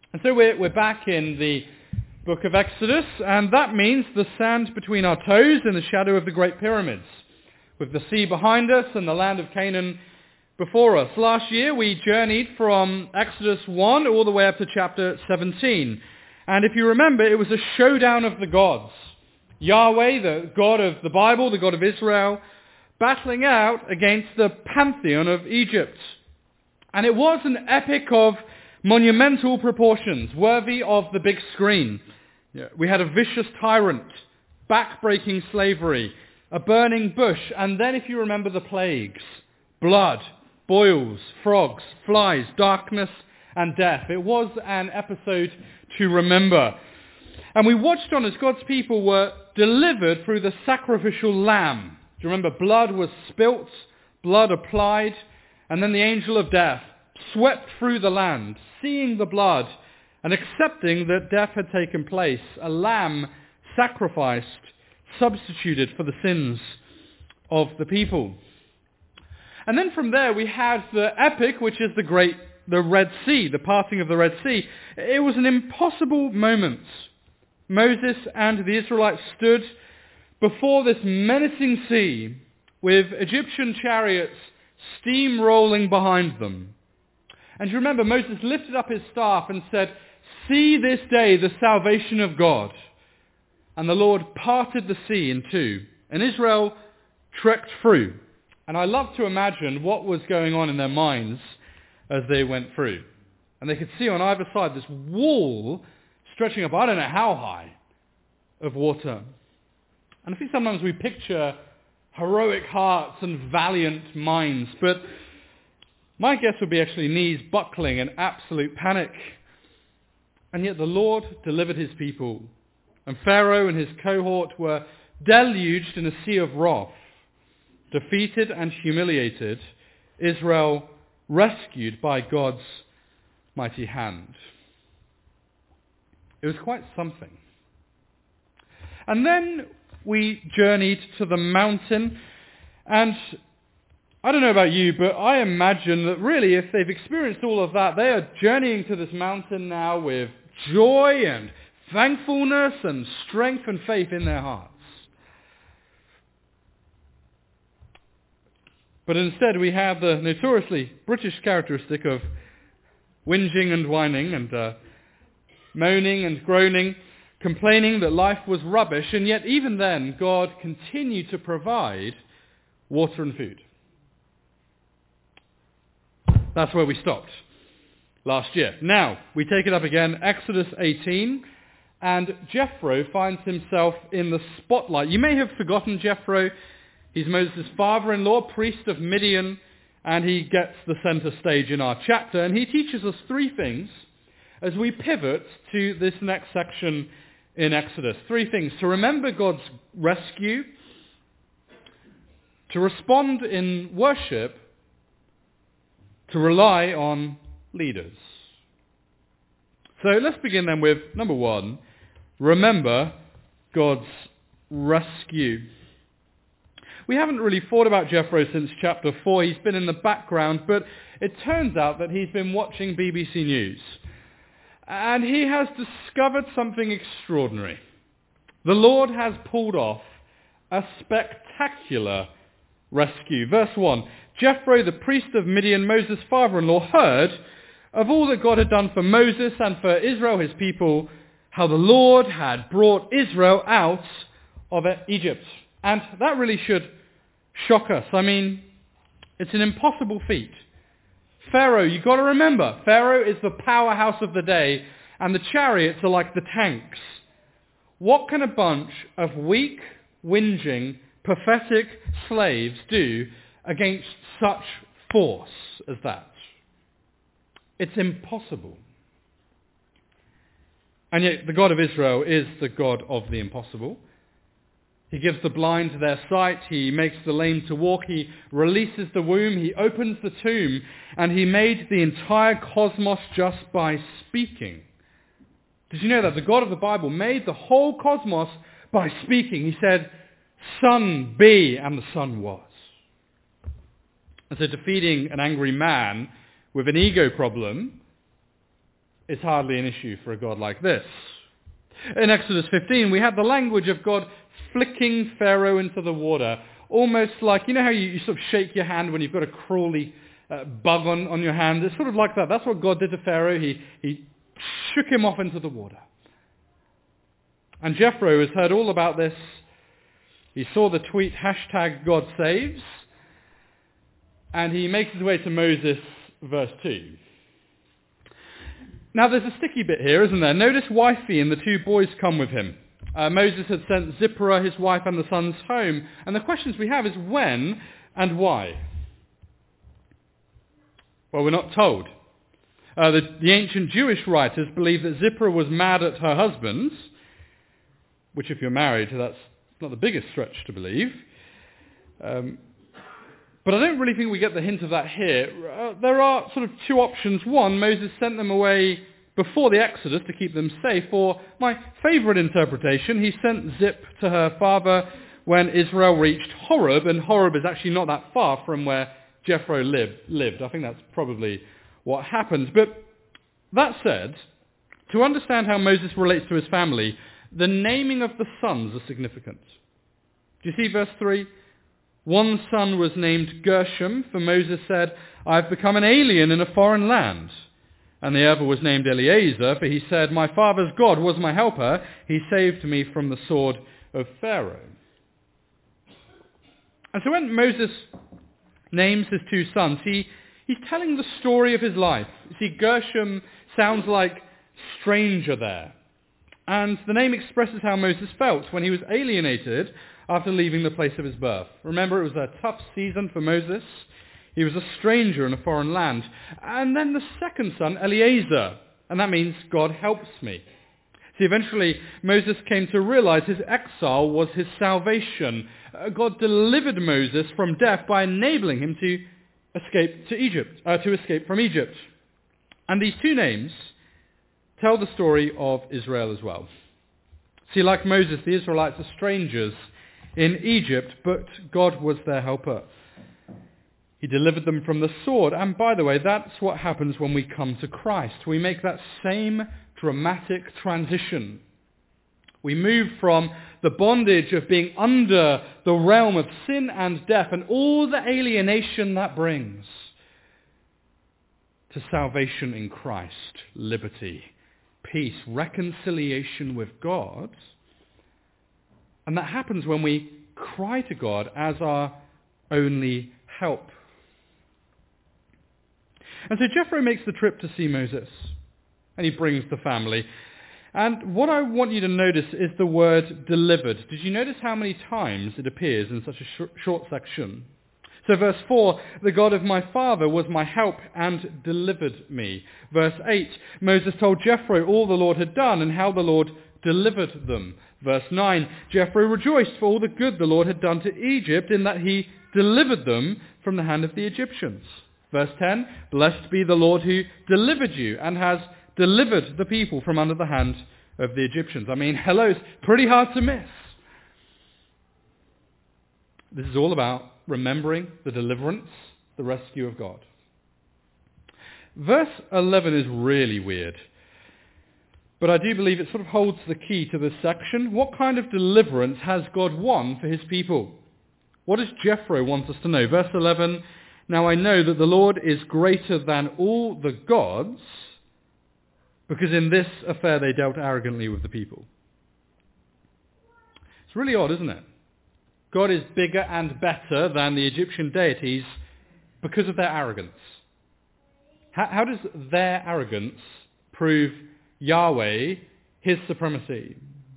And so we're back in the book of Exodus, and that means the sand between our toes in the shadow of the Great Pyramids, with the sea behind us and the land of Canaan before us. Last year we journeyed from Exodus 1 all the way up to chapter 17. And if you remember, it was a showdown of the gods. Yahweh, the God of the Bible, the God of Israel, battling out against the pantheon of Egypt. And it was an epic of monumental proportions, worthy of the big screen. We had a vicious tyrant, back-breaking slavery, a burning bush, and then, if you remember, the plagues: blood, boils, frogs, flies, darkness, and death. It was an episode to remember. And we watched on as God's people were delivered through the sacrificial lamb. Do you remember? Blood was spilt, blood applied, and then the angel of death swept through the land, seeing the blood and accepting that death had taken place. A lamb sacrificed, substituted for the sins of the people. And then from there we had the epic, which is the Red Sea, the parting of the Red Sea. It was an impossible moment. Moses and the Israelites stood before this menacing sea with Egyptian chariots steamrolling behind them. And you remember, Moses lifted up his staff and said, "See this day the salvation of God." And the Lord parted the sea in two, and Israel trekked through. And I love to imagine what was going on in their minds as they went through. And they could see on either side this wall stretching up, I don't know how high, of water. And I think sometimes we picture heroic hearts and valiant minds, but my guess would be actually knees buckling and absolute panic. And yet the Lord delivered his people, and Pharaoh and his cohort were deluged in a sea of wrath. Defeated and humiliated, Israel rescued by God's mighty hand. It was quite something. And then we journeyed to the mountain, and I don't know about you, but I imagine that really if they've experienced all of that, they are journeying to this mountain now with joy and thankfulness and strength and faith in their hearts. But instead we have the notoriously British characteristic of whinging and whining and moaning and groaning, complaining that life was rubbish, and yet even then God continued to provide water and food. That's where we stopped last year. Now, we take it up again, Exodus 18, and Jethro finds himself in the spotlight. You may have forgotten Jethro. He's Moses' father-in-law, priest of Midian, and he gets the center stage in our chapter, and he teaches us three things as we pivot to this next section in Exodus. Three things: to remember God's rescue, to respond in worship, to rely on leaders. So let's begin then with number one: remember God's rescue. We haven't really thought about Jethro since chapter 4. He's been in the background, but it turns out that he's been watching BBC News. And he has discovered something extraordinary. The Lord has pulled off a spectacular rescue. Verse 1, Jethro, the priest of Midian, Moses' father-in-law, heard of all that God had done for Moses and for Israel, his people, how the Lord had brought Israel out of Egypt. And that really should shock us. I mean, it's an impossible feat. Pharaoh, you've got to remember, Pharaoh is the powerhouse of the day, and the chariots are like the tanks. What can a bunch of weak, whinging, pathetic slaves do against such force as that? It's impossible. And yet the God of Israel is the God of the impossible. He gives the blind their sight, he makes the lame to walk, he releases the womb, he opens the tomb, and he made the entire cosmos just by speaking. Did you know that? The God of the Bible made the whole cosmos by speaking. He said, "Sun be," and the sun was. And so defeating an angry man with an ego problem is hardly an issue for a God like this. In Exodus 15, we had the language of God flicking Pharaoh into the water, almost like, you know how you sort of shake your hand when you've got a crawly bug on your hand? It's sort of like that. That's what God did to Pharaoh. He shook him off into the water. And Jethro has heard all about this. He saw the tweet, #GodSaves, and he makes his way to Moses, verse 2. Now there's a sticky bit here, isn't there? Notice Wifey and the two boys come with him. Moses had sent Zipporah, his wife, and the sons home. And the questions we have is when and why? Well, we're not told. The ancient Jewish writers believe that Zipporah was mad at her husband, which if you're married, that's not the biggest stretch to believe. But I don't really think we get the hint of that here. There are sort of two options. One, Moses sent them away before the Exodus to keep them safe. Or my favourite interpretation, he sent Zip to her father when Israel reached Horeb, and Horeb is actually not that far from where Jethro lived. I think that's probably what happened. But that said, to understand how Moses relates to his family, the naming of the sons is significant. Do you see verse 3? One son was named Gershom, for Moses said, I have become an alien in a foreign land. And the other was named Eliezer, for he said, my father's God was my helper. He saved me from the sword of Pharaoh. And so when Moses names his two sons, he's telling the story of his life. You see, Gershom sounds like stranger there. And the name expresses how Moses felt when he was alienated after leaving the place of his birth. Remember, it was a tough season for Moses. He was a stranger in a foreign land. And then the second son, Eliezer, and that means God helps me. See, eventually Moses came to realize his exile was his salvation. God delivered Moses from death by enabling him to escape from Egypt. And these two names tell the story of Israel as well. See, like Moses, the Israelites are strangers in Egypt, but God was their helper. He delivered them from the sword. And by the way, that's what happens when we come to Christ. We make that same dramatic transition. We move from the bondage of being under the realm of sin and death and all the alienation that brings to salvation in Christ, liberty, peace, reconciliation with God. And that happens when we cry to God as our only help. And so Jethro makes the trip to see Moses, and he brings the family. And what I want you to notice is the word delivered. Did you notice how many times it appears in such a short section? So verse 4, the God of my father was my help and delivered me. Verse 8, Moses told Jethro all the Lord had done and how the Lord delivered them. Verse 9, Jethro rejoiced for all the good the Lord had done to Egypt in that he delivered them from the hand of the Egyptians. Verse 10, blessed be the Lord who delivered you and has delivered the people from under the hand of the Egyptians. I mean, hello, it's pretty hard to miss. This is all about remembering the deliverance, the rescue of God. Verse 11 is really weird, but I do believe it sort of holds the key to this section. What kind of deliverance has God won for his people? What does Jethro want us to know? Verse 11, now I know that the Lord is greater than all the gods, because in this affair they dealt arrogantly with the people. It's really odd, isn't it? God is bigger and better than the Egyptian deities because of their arrogance. How does their arrogance prove Yahweh, his supremacy?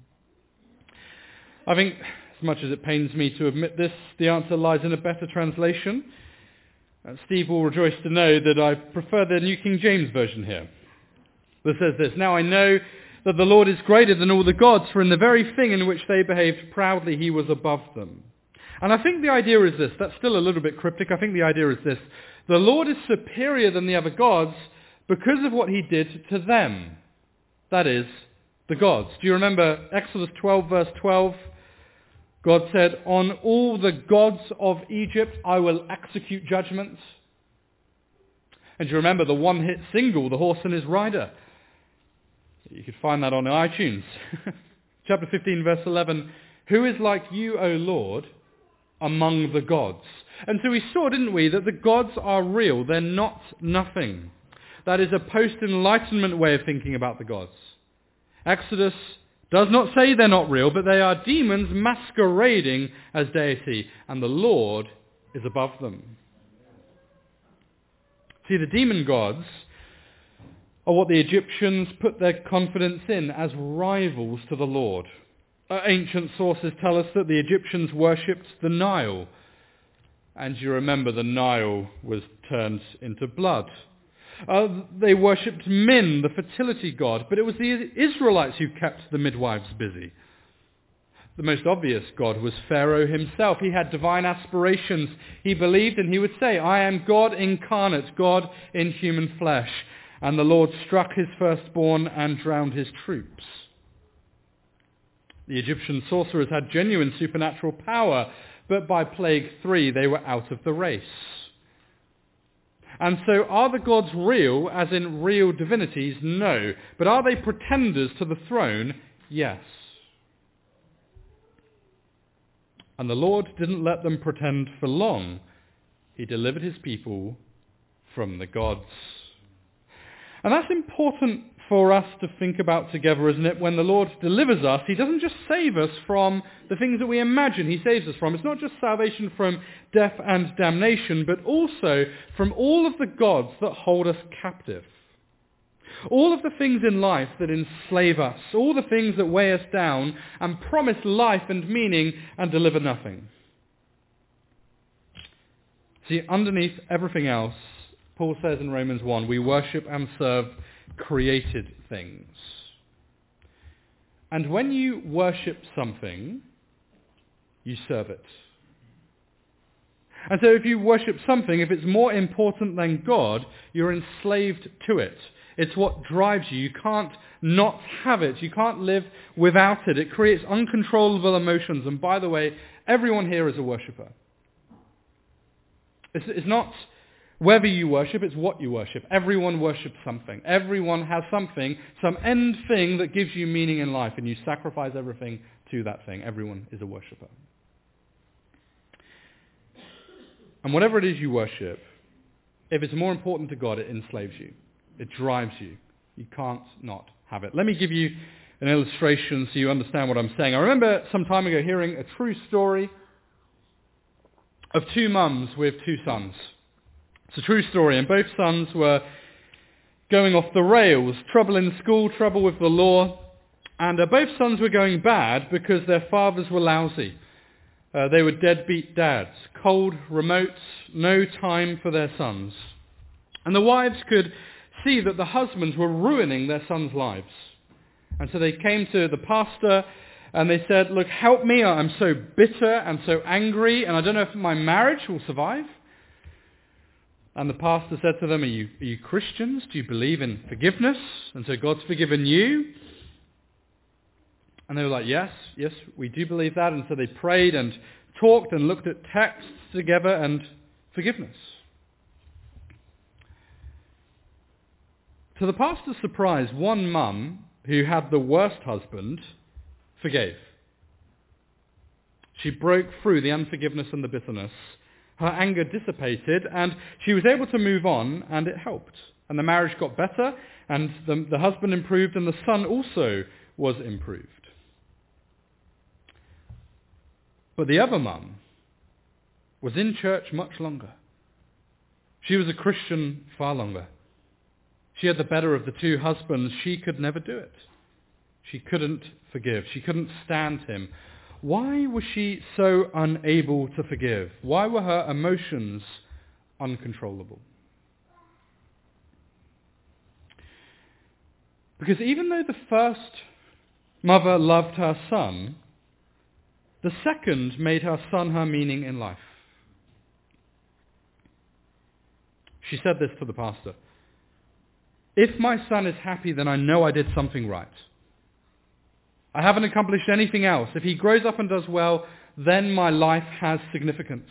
I think, as much as it pains me to admit this, the answer lies in a better translation. Steve will rejoice to know that I prefer the New King James Version here. That says this, now I know that the Lord is greater than all the gods, for in the very thing in which they behaved proudly, he was above them. And I think the idea is this, that's still a little bit cryptic, I think the idea is this, the Lord is superior than the other gods because of what he did to them. That is, the gods. Do you remember Exodus 12 verse 12? God said, on all the gods of Egypt I will execute judgment. And do you remember the one-hit single, the horse and his rider? find that on iTunes. Chapter 15, verse 11. Who is like you, O Lord, among the gods? And so we saw, didn't we, that the gods are real. They're not nothing. That is a post-Enlightenment way of thinking about the gods. Exodus does not say they're not real, but they are demons masquerading as deity, and the Lord is above them. See, the demon gods are what the Egyptians put their confidence in as rivals to the Lord. Ancient sources tell us that the Egyptians worshipped the Nile. And you remember the Nile was turned into blood. They worshipped Min, the fertility god, but it was the Israelites who kept the midwives busy. The most obvious god was Pharaoh himself. He had divine aspirations. He believed and he would say, I am God incarnate, God in human flesh. And the Lord struck his firstborn and drowned his troops. The Egyptian sorcerers had genuine supernatural power, but by plague 3 they were out of the race. And so are the gods real, as in real divinities? No. But are they pretenders to the throne? Yes. And the Lord didn't let them pretend for long. He delivered his people from the gods. And that's important for us to think about together, isn't it? When the Lord delivers us, he doesn't just save us from the things that we imagine he saves us from. It's not just salvation from death and damnation, but also from all of the gods that hold us captive. All of the things in life that enslave us, all the things that weigh us down and promise life and meaning and deliver nothing. See, underneath everything else, Paul says in Romans 1, we worship and serve created things. And when you worship something, you serve it. And so if you worship something, if it's more important than God, you're enslaved to it. It's what drives you. You can't not have it. You can't live without it. It creates uncontrollable emotions. And by the way, everyone here is a worshipper. It's not whether you worship, it's what you worship. Everyone worships something. Everyone has something, some end thing that gives you meaning in life, and you sacrifice everything to that thing. Everyone is a worshipper. And whatever it is you worship, if it's more important to God, it enslaves you. It drives you. You can't not have it. Let me give you an illustration so you understand what I'm saying. I remember some time ago hearing a true story of 2 mums with 2 sons. It's a true story, and both sons were going off the rails, trouble in school, trouble with the law, and both sons were going bad because their fathers were lousy. They were deadbeat dads, cold, remote, no time for their sons. And the wives could see that the husbands were ruining their sons' lives. And so they came to the pastor and they said, look, help me, I'm so bitter and so angry, and I don't know if my marriage will survive. And the pastor said to them, are you Christians? Do you believe in forgiveness? And so God's forgiven you? And they were like, yes, we do believe that. And so they prayed and talked and looked at texts together and forgiveness. To the pastor's surprise, one mum who had the worst husband forgave. She broke through the unforgiveness and the bitterness. Her anger dissipated, and she was able to move on, and it helped. And the marriage got better, and the husband improved, and the son also was improved. But the other mum was in church much longer. She was a Christian far longer. She had the better of the 2 husbands. She could never do it. She couldn't forgive. She couldn't stand him. Why was she so unable to forgive? Why were her emotions uncontrollable? Because even though the first mother loved her son, the second made her son her meaning in life. She said this to the pastor. If my son is happy, then I know I did something right. I haven't accomplished anything else. If he grows up and does well, then my life has significance.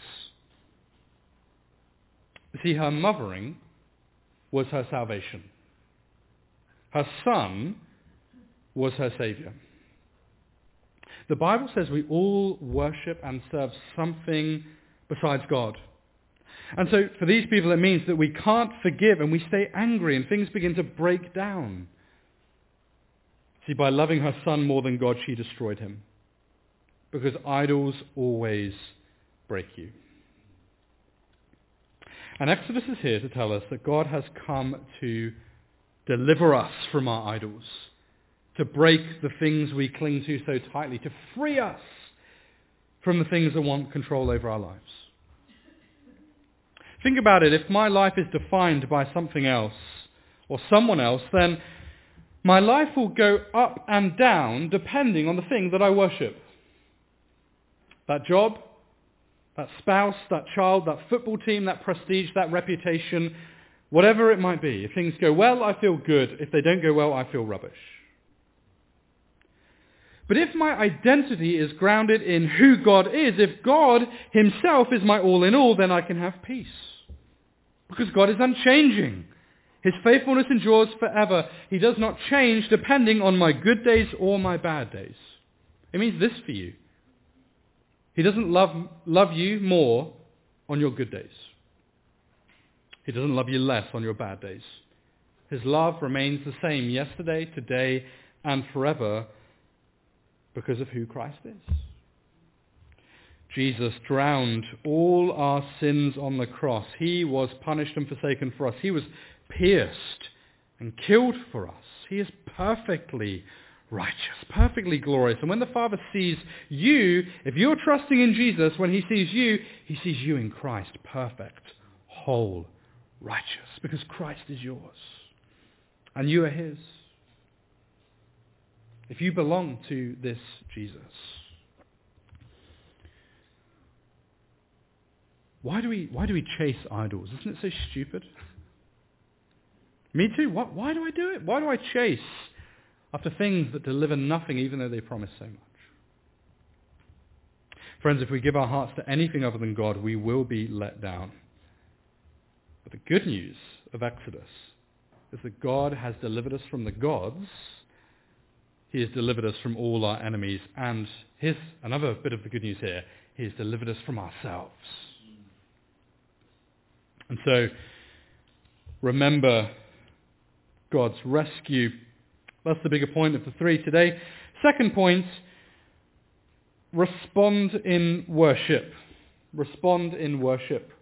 You see, her mothering was her salvation. Her son was her Saviour. The Bible says we all worship and serve something besides God. And so for these people it means that we can't forgive and we stay angry and things begin to break down. See, by loving her son more than God, she destroyed him. Because idols always break you. And Exodus is here to tell us that God has come to deliver us from our idols, to break the things we cling to so tightly, to free us from the things that want control over our lives. Think about it. If my life is defined by something else or someone else, then my life will go up and down depending on the thing that I worship. That job, that spouse, that child, that football team, that prestige, that reputation, whatever it might be. If things go well, I feel good. If they don't go well, I feel rubbish. But if my identity is grounded in who God is, if God himself is my all in all, then I can have peace. Because God is unchanging. His faithfulness endures forever. He does not change depending on my good days or my bad days. It means this for you. He doesn't love you more on your good days. He doesn't love you less on your bad days. His love remains the same yesterday, today, and forever because of who Christ is. Jesus drowned all our sins on the cross. He was punished and forsaken for us. He was pierced and killed for us. He is perfectly righteous, perfectly glorious. And when the Father sees you, if you're trusting in Jesus, when he sees you in Christ, perfect, whole, righteous, because Christ is yours and you are his. If you belong to this Jesus. Why do we chase idols? Isn't it so stupid? Me too. Why do I do it? Why do I chase after things that deliver nothing even though they promise so much? Friends, if we give our hearts to anything other than God, we will be let down. But the good news of Exodus is that God has delivered us from the gods. He has delivered us from all our enemies. And another bit of the good news here, he has delivered us from ourselves. And so, remember God's rescue. That's the bigger point of the three today. Second point, respond in worship. Respond in worship.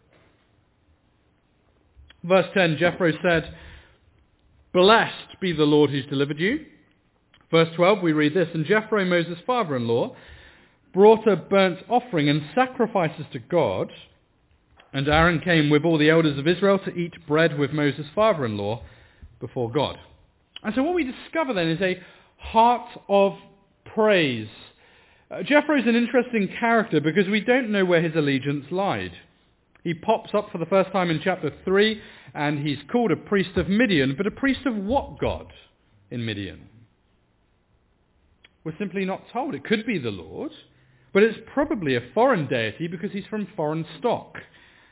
Verse 10, Jethro said, "Blessed be the Lord who's delivered you." Verse 12, we read this, "And Jethro, Moses' father-in-law, brought a burnt offering and sacrifices to God, and Aaron came with all the elders of Israel to eat bread with Moses' father-in-law before God." And so what we discover then is a heart of praise. Jethro is an interesting character because we don't know where his allegiance lied. He pops up for the first time in chapter 3, and he's called a priest of Midian, but a priest of what God in Midian? We're simply not told. It could be the Lord, but it's probably a foreign deity because he's from foreign stock.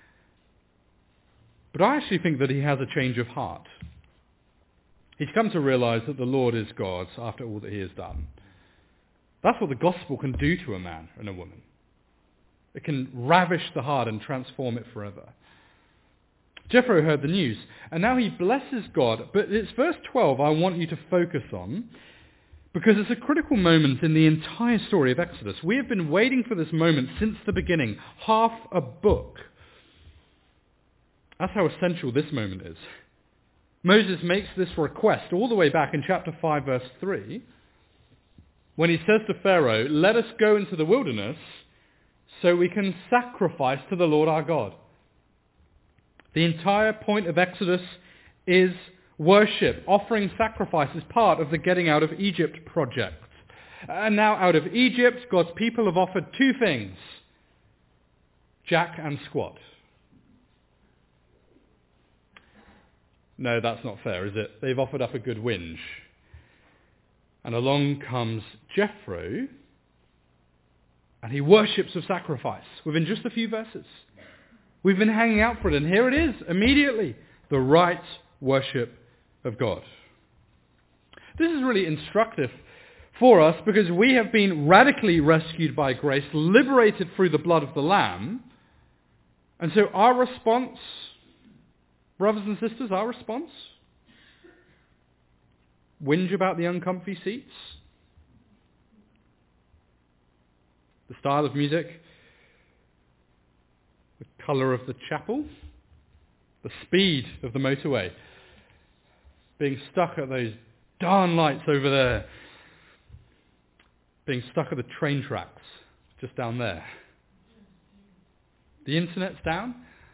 But I actually think that he has a change of heart. He's come to realize that the Lord is God after all that he has done. That's what the gospel can do to a man and a woman. It can ravish the heart and transform it forever. Jethro heard the news, and now he blesses God. But it's verse 12 I want you to focus on, because it's a critical moment in the entire story of Exodus. We have been waiting for this moment since the beginning, half a book. That's how essential this moment is. Moses makes this request all the way back in chapter 5, verse 3, when he says to Pharaoh, "Let us go into the wilderness so we can sacrifice to the Lord our God." The entire point of Exodus is worship. Offering sacrifice is part of the getting out of Egypt project. And now out of Egypt, God's people have offered two things: Jack and squat. No, that's not fair, is it? They've offered up a good whinge. And along comes Jethro, and he worships with sacrifice within just a few verses. We've been hanging out for it, and here it is, immediately, the right worship of God. This is really instructive for us because we have been radically rescued by grace, liberated through the blood of the Lamb. And so our response, brothers and sisters, our response, whinge about the uncomfy seats, the style of music, the colour of the chapel, the speed of the motorway, being stuck at those darn lights over there, being stuck at the train tracks just down there. The internet's down?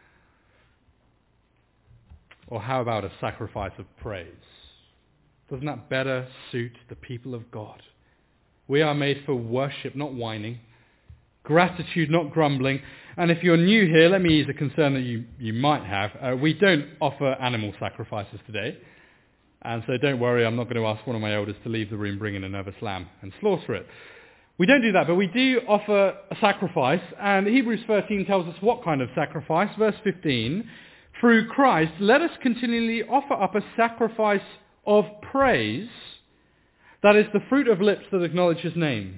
Or how about a sacrifice of praise? Doesn't that better suit the people of God? We are made for worship, not whining. Gratitude, not grumbling. And if you're new here, let me ease a concern that you might have. We don't offer animal sacrifices today. And so don't worry, I'm not going to ask one of my elders to leave the room, bring in a nervous lamb and slaughter it. We don't do that, but we do offer a sacrifice. And Hebrews 13 tells us what kind of sacrifice. Verse 15, through Christ, let us continually offer up a sacrifice of praise, that is the fruit of lips that acknowledge his name.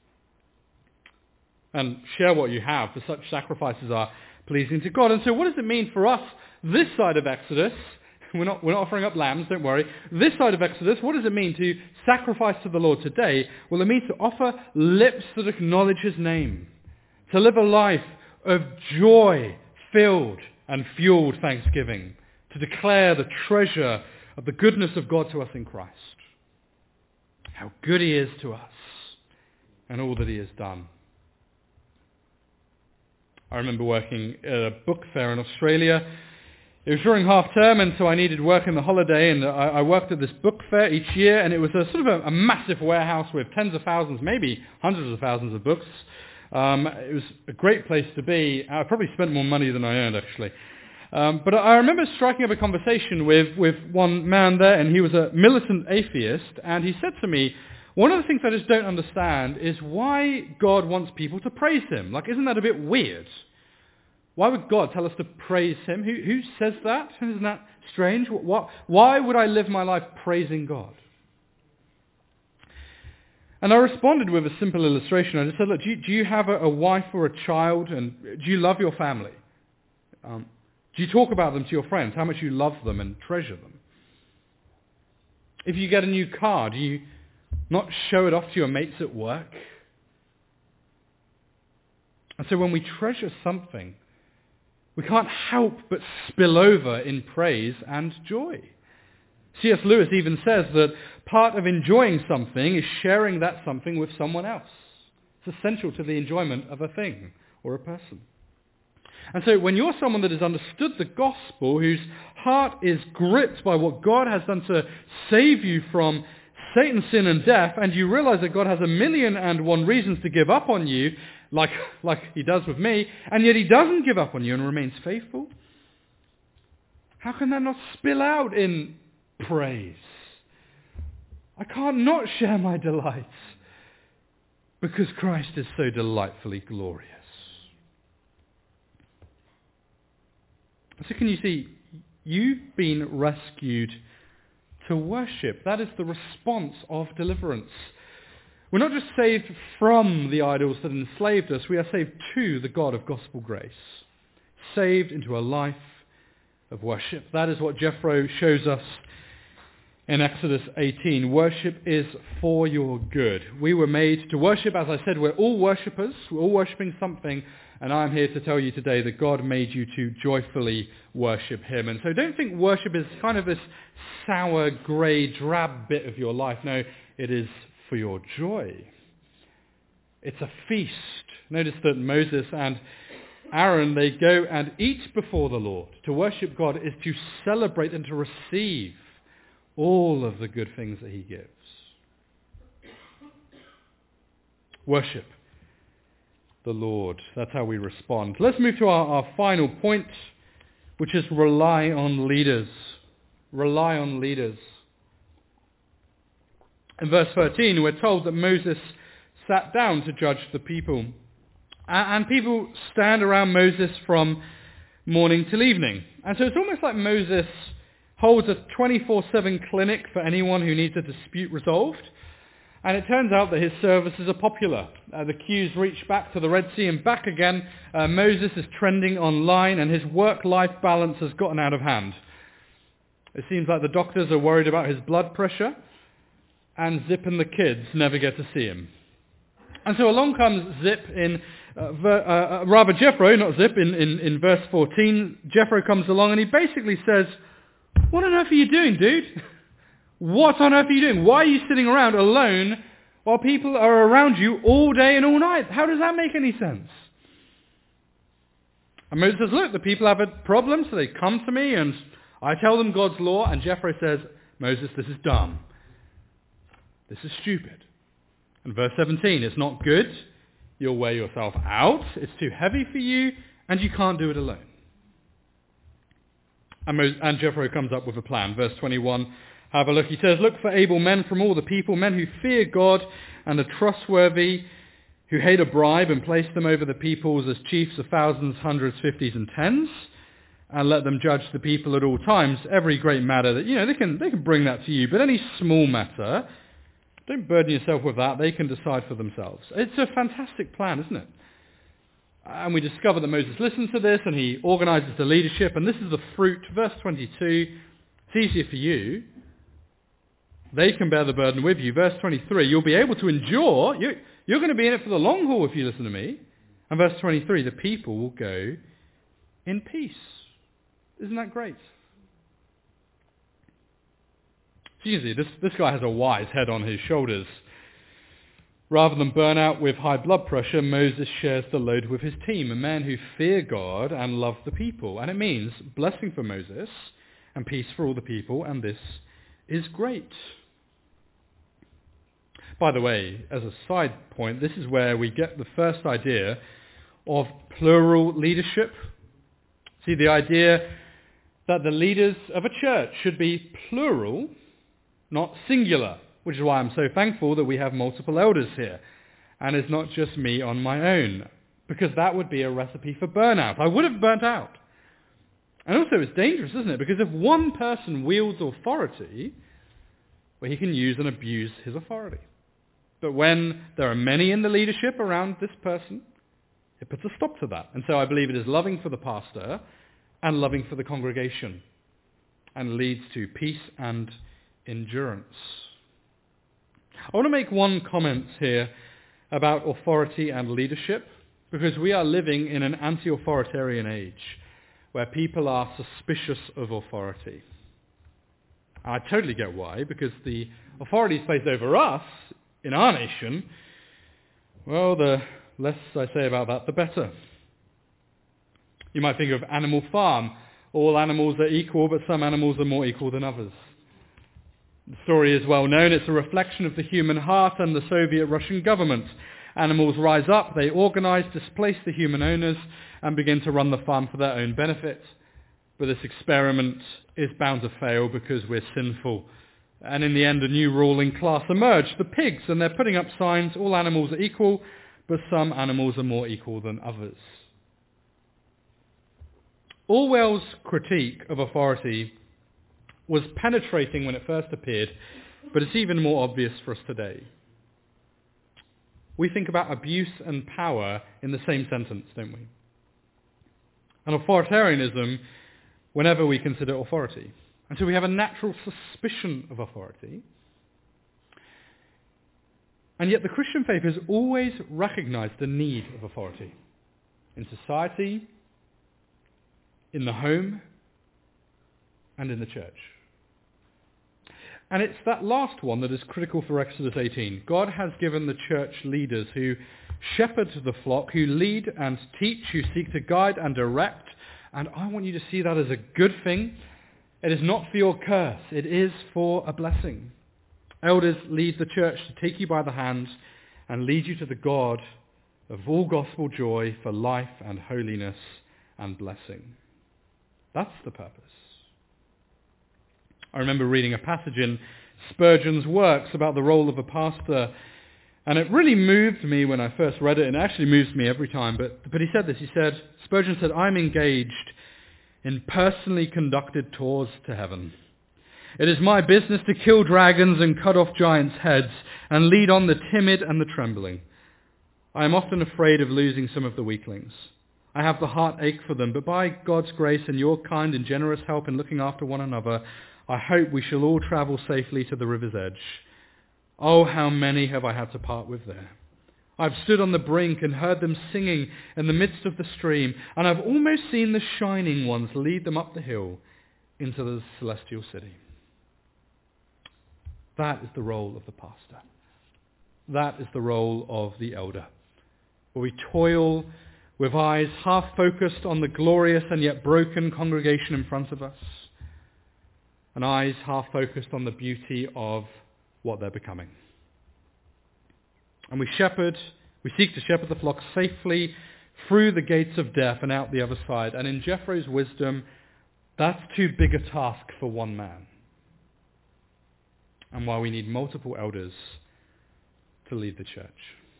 And share what you have, for such sacrifices are pleasing to God. And so what does it mean for us this side of Exodus? We're not offering up lambs, don't worry. This side of Exodus, what does it mean to sacrifice to the Lord today? Well, it means to offer lips that acknowledge his name. To live a life of joy-filled and fueled thanksgiving. To declare the treasure of the goodness of God to us in Christ. How good he is to us and all that he has done. I remember working at a book fair in Australia. It was during half term, and so I needed work in the holiday, and I worked at this book fair each year, and it was a sort of a massive warehouse with tens of thousands, maybe hundreds of thousands of books. It was a great place to be. I probably spent more money than I earned, actually. But I remember striking up a conversation with one man there, and he was a militant atheist, and he said to me, one of the things I just don't understand is why God wants people to praise him. Like, isn't that a bit weird? Why would God tell us to praise him? Who says that? Isn't that strange? Why would I live my life praising God? And I responded with a simple illustration. I just said, look, do you have a wife or a child, and do you love your family? Do you talk about them to your friends, how much you love them and treasure them? If you get a new car, do you not show it off to your mates at work? And so when we treasure something, we can't help but spill over in praise and joy. C.S. Lewis even says that part of enjoying something is sharing that something with someone else. It's essential to the enjoyment of a thing or a person. And so when you're someone that has understood the gospel, whose heart is gripped by what God has done to save you from Satan's sin and death, and you realize that God has 1,000,001 reasons to give up on you, like he does with me, and yet he doesn't give up on you and remains faithful, how can that not spill out in praise? I can't not share my delights because Christ is so delightfully glorious. So can you see, you've been rescued to worship. That is the response of deliverance. We're not just saved from the idols that enslaved us, we are saved to the God of gospel grace. Saved into a life of worship. That is what Jethro shows us in Exodus 18. Worship is for your good. We were made to worship. As I said, we're all worshippers. We're all worshipping something. And I'm here to tell you today that God made you to joyfully worship him. And so don't think worship is kind of this sour, grey, drab bit of your life. No, it is for your joy. It's a feast. Notice that Moses and Aaron, they go and eat before the Lord. To worship God is to celebrate and to receive all of the good things that he gives. Worship the Lord. That's how we respond. Let's move to our final point, which is rely on leaders. Rely on leaders. In verse 13, we're told that Moses sat down to judge the people. And people stand around Moses from morning till evening. And so it's almost like Moses holds a 24/7 clinic for anyone who needs a dispute resolved. And it turns out that his services are popular. The queues reach back to the Red Sea and back again. Moses is trending online and his work-life balance has gotten out of hand. It seems like the doctors are worried about his blood pressure, and Zip and the kids never get to see him. And so along comes Zip Jethro, not Zip, in verse 14. Jethro comes along and he basically says, "What on earth are you doing, dude? What on earth are you doing? Why are you sitting around alone while people are around you all day and all night? How does that make any sense?" And Moses says, "Look, the people have a problem, so they come to me and I tell them God's law." And Jethro says, "Moses, this is dumb. This is stupid." And verse 17, "It's not good. You'll wear yourself out. It's too heavy for you, and you can't do it alone." And Jethro comes up with a plan. Verse 21, have a look. He says, "Look for able men from all the people, men who fear God and are trustworthy, who hate a bribe, and place them over the peoples as chiefs of thousands, hundreds, fifties, and tens, and let them judge the people at all times. Every great matter that, they can bring that to you, but any small matter, don't burden yourself with that. They can decide for themselves." It's a fantastic plan, isn't it? And we discover that Moses listens to this and he organizes the leadership, and this is the fruit. Verse 22, it's easier for you. They can bear the burden with you. Verse 23, you'll be able to endure. You're going to be in it for the long haul if you listen to me. And verse 23, the people will go in peace. Isn't that great? So you can see, this guy has a wise head on his shoulders. Rather than burn out with high blood pressure, Moses shares the load with his team, a man who fear God and love the people. And it means blessing for Moses and peace for all the people, and this is great. By the way, as a side point, this is where we get the first idea of plural leadership. See, the idea that the leaders of a church should be plural, not singular, which is why I'm so thankful that we have multiple elders here, and it's not just me on my own, because that would be a recipe for burnout. I would have burnt out. And also it's dangerous, isn't it? Because if one person wields authority, well, he can use and abuse his authority. But when there are many in the leadership around this person, it puts a stop to that. And so I believe it is loving for the pastor and loving for the congregation, and leads to peace and endurance. I want to make one comment here about authority and leadership, because we are living in an anti-authoritarian age where people are suspicious of authority. I totally get why, because the authorities placed over us in our nation, well, the less I say about that, the better. You might think of Animal Farm. All animals are equal, but some animals are more equal than others. The story is well known. It's a reflection of the human heart and the Soviet Russian government. Animals rise up, they organize, displace the human owners, and begin to run the farm for their own benefit. But this experiment is bound to fail because we're sinful. And in the end, a new ruling class emerged, the pigs, and they're putting up signs, all animals are equal, but some animals are more equal than others. Orwell's critique of authority was penetrating when it first appeared, but it's even more obvious for us today. We think about abuse and power in the same sentence, don't we? And authoritarianism whenever we consider authority. And so we have a natural suspicion of authority. And yet the Christian faith has always recognized the need of authority in society, in the home, and in the church. And it's that last one that is critical for Exodus 18. God has given the church leaders who shepherd the flock, who lead and teach, who seek to guide and direct. And I want you to see that as a good thing. It is not for your curse. It is for a blessing. Elders lead the church to take you by the hand and lead you to the God of all gospel joy for life and holiness and blessing. That's the purpose. I remember reading a passage in Spurgeon's works about the role of a pastor, and it really moved me when I first read it, and it actually moves me every time. But he said this. Spurgeon said, "I'm engaged in personally conducted tours to heaven. It is my business to kill dragons and cut off giants' heads and lead on the timid and the trembling. I am often afraid of losing some of the weaklings. I have the heartache for them, but by God's grace and your kind and generous help in looking after one another, I hope we shall all travel safely to the river's edge. Oh, how many have I had to part with there. I've stood on the brink and heard them singing in the midst of the stream, and I've almost seen the shining ones lead them up the hill into the celestial city. That is the role of the pastor. That is the role of the elder, where we toil with eyes half focused on the glorious and yet broken congregation in front of us, and eyes half focused on the beauty of what they're becoming. And we seek to shepherd the flock safely through the gates of death and out the other side. And in Jethro's wisdom, that's too big a task for one man. And why we need multiple elders to lead the church.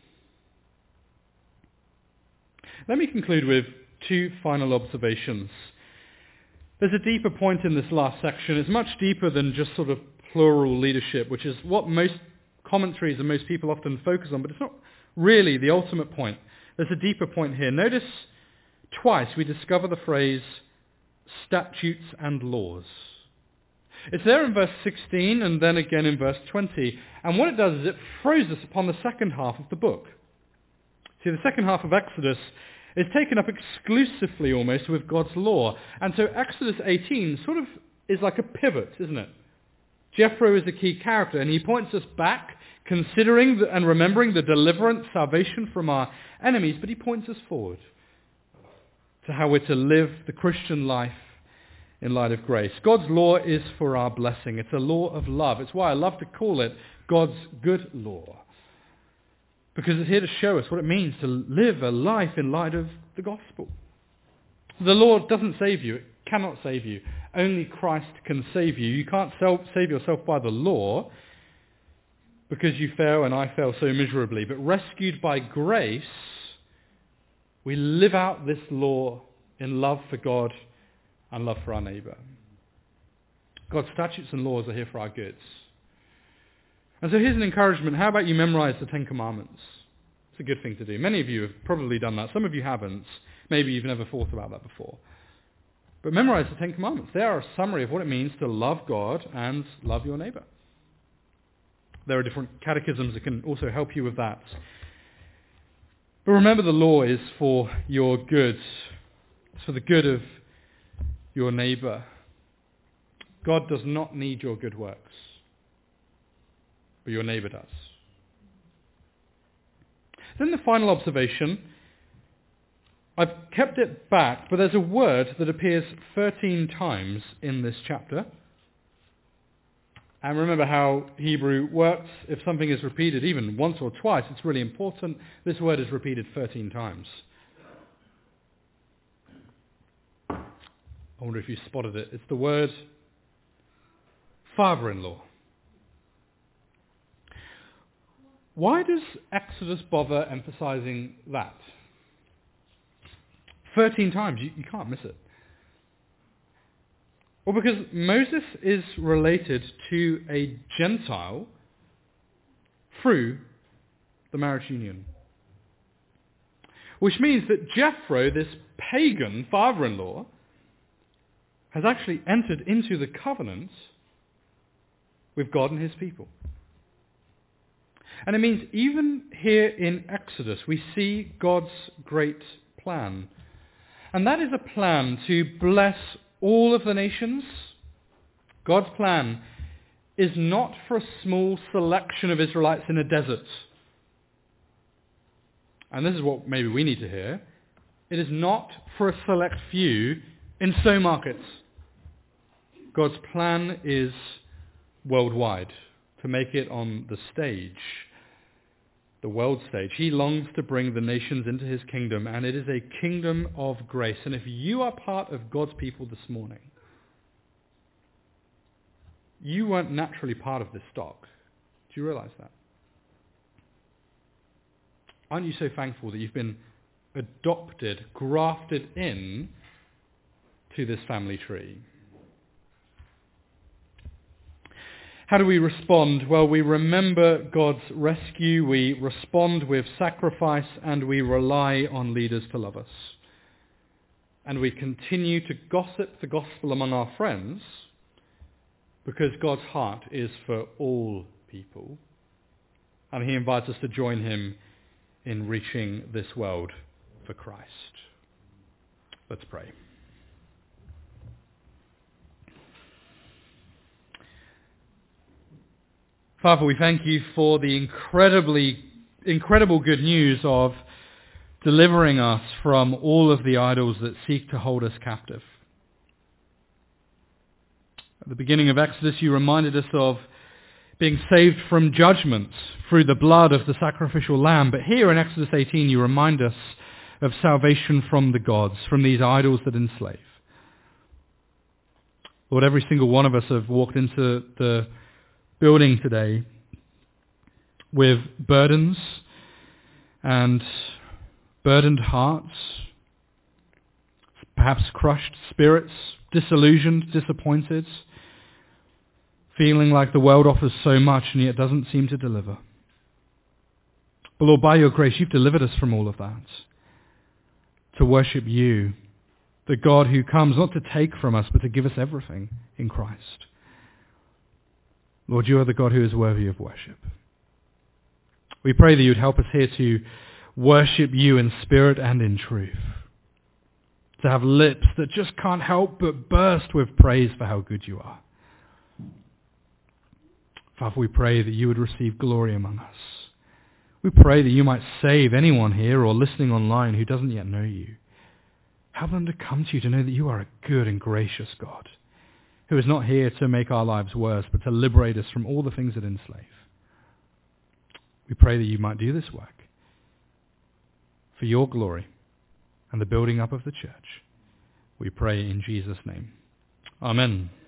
Let me conclude with two final observations. There's a deeper point in this last section. It's much deeper than just sort of plural leadership, which is what most commentaries and most people often focus on, but it's not really the ultimate point. There's a deeper point here. Notice twice we discover the phrase statutes and laws. It's there in verse 16 and then again in verse 20. And what it does is it throws us upon the second half of the book. See, the second half of Exodus is taken up exclusively almost with God's law. And so Exodus 18 sort of is like a pivot, isn't it? Jethro is a key character, and he points us back, considering and remembering the deliverance, salvation from our enemies, but he points us forward to how we're to live the Christian life in light of grace. God's law is for our blessing. It's a law of love. It's why I love to call it God's good law, because it's here to show us what it means to live a life in light of the gospel. The law doesn't save you. It cannot save you. Only Christ can save you. You can't save yourself by the law because you fail and I fail so miserably. But rescued by grace, we live out this law in love for God and love for our neighbour. God's statutes and laws are here for our goods. And so here's an encouragement. How about you memorize the Ten Commandments? It's a good thing to do. Many of you have probably done that. Some of you haven't. Maybe you've never thought about that before. But memorize the Ten Commandments. They are a summary of what it means to love God and love your neighbour. There are different catechisms that can also help you with that. But remember, the law is for your good. It's for the good of your neighbour. God does not need your good works, but your neighbour does. Then the final observation, I've kept it back, but there's a word that appears 13 times in this chapter. And remember how Hebrew works. If something is repeated even once or twice, it's really important. This word is repeated 13 times. I wonder if you spotted it. It's the word father-in-law. Why does Exodus bother emphasizing that? 13 times. You can't miss it. Well, because Moses is related to a Gentile through the marriage union. Which means that Jethro, this pagan father-in-law, has actually entered into the covenant with God and his people. And it means even here in Exodus we see God's great plan. And that is a plan to bless all of the nations. God's plan is not for a small selection of Israelites in a desert. And this is what maybe we need to hear. It is not for a select few in sow markets. God's plan is worldwide, to make it on the stage, the world stage. He longs to bring the nations into his kingdom, and it is a kingdom of grace. And if you are part of God's people this morning, you weren't naturally part of this stock. Do you realize that? Aren't you so thankful that you've been adopted, grafted in to this family tree? How do we respond? Well, we remember God's rescue, we respond with sacrifice, and we rely on leaders to love us. And we continue to gossip the gospel among our friends because God's heart is for all people. And he invites us to join him in reaching this world for Christ. Let's pray. Father, we thank you for the incredible good news of delivering us from all of the idols that seek to hold us captive. At the beginning of Exodus, you reminded us of being saved from judgment through the blood of the sacrificial lamb. But here in Exodus 18, you remind us of salvation from the gods, from these idols that enslave. Lord, every single one of us have walked into the building today with burdens and burdened hearts, perhaps crushed spirits, disillusioned, disappointed, feeling like the world offers so much and yet doesn't seem to deliver. But Lord, by your grace, you've delivered us from all of that, to worship you, the God who comes not to take from us, but to give us everything in Christ. Lord, you are the God who is worthy of worship. We pray that you'd help us here to worship you in spirit and in truth, to have lips that just can't help but burst with praise for how good you are. Father, we pray that you would receive glory among us. We pray that you might save anyone here or listening online who doesn't yet know you. Help them to come to you to know that you are a good and gracious God, who is not here to make our lives worse, but to liberate us from all the things that enslave. We pray that you might do this work for your glory and the building up of the church. We pray in Jesus' name. Amen.